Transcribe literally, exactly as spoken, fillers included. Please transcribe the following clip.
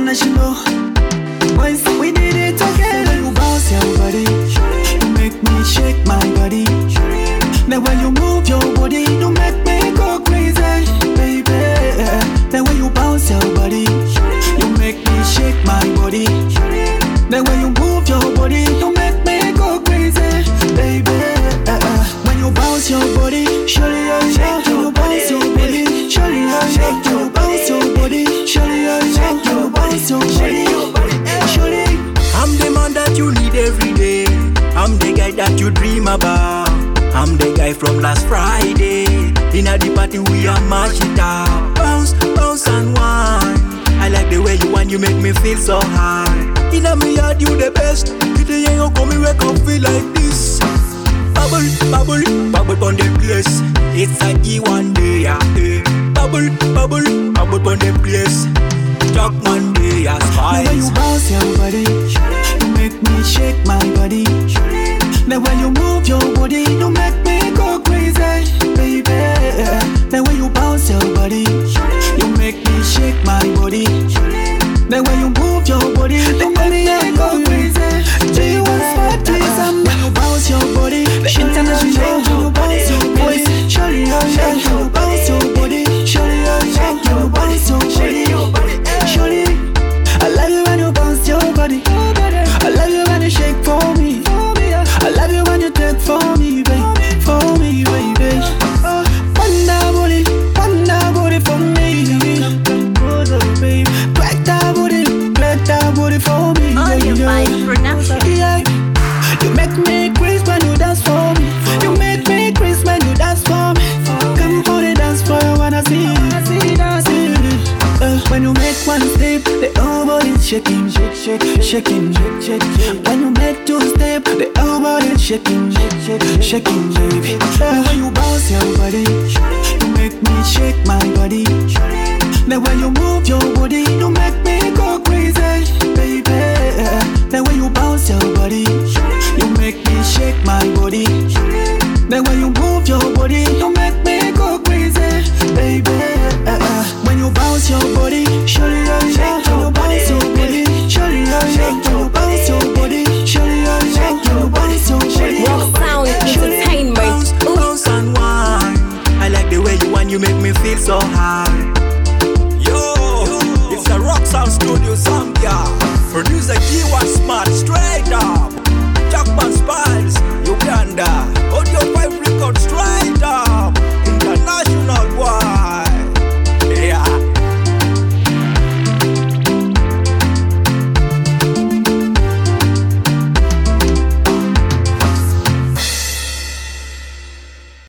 international. Boys, we did it together. You bounce your body, you make me shake my body. The way you move your body, you make me go crazy, baby. The way you bounce your body, you make me shake my body. The way you move your body, you make me go crazy, baby. When you bounce your body, surely you're shake your bounce your body, surely you're shake your bounce your body, surely you're shake your bounce your body, surely. I'm the man that you need every day. I'm the guy that you dream about. I'm the guy from last Friday. In a the party we are mash it up. Bounce, bounce and wine. I like the way you want, you make me feel so high. In a me yard you the best. Today you come me wake up feel like this. Bubble, bubble, bubble on the place. It's a E one day, yeah. Bubble, bubble, bubble on the place. Talk one day, yeah. The way you bounce your body, you make me shake my body. The way you move your body, you make me go crazy, baby. The way you bounce your body, you make me shake my body. The way you move your body, you make me go crazy. Do you want smart please? When you bounce your body, international, you bounce your body. Surely you'll shake your bounce your body. Surely you'll shake your bounce your body. Surely, I love you when you bounce your body. I love you when you shake for me. I love you when you take for me, baby, for me, baby. Wonder booty, wonder booty for me, baby. Crack that booty, crack that booty for me, baby. Yeah, you make me crazy when you dance for me. You make me crazy when you dance for me. Come for the dance floor, I wanna see it, see it. Uh, when you make one step, the whole body's shaking, shake, shake, shaking, shake, shake, shake. When you make two step, the whole body's shaking, shake, shake, shaking, baby. The way you bounce your body, you make me shake my body. The way you move your body, you make me go crazy, baby. The way you bounce your body, you make me shake my body. The way you move your body, you make me go crazy, baby. When you bounce your body, surely you'll shake your bounce your body. Surely you'll shake your bounce your body. Surely you'll shake your bounce your body. Rock Sound Entertainment. Bounce, bounce and wine. I like the way you want, you make me feel so high. Yo, it's a Rock Sound Studio Zambia. Producer G one Smart, straight up. Jackman Spiles, Uganda. Audio five record straight up.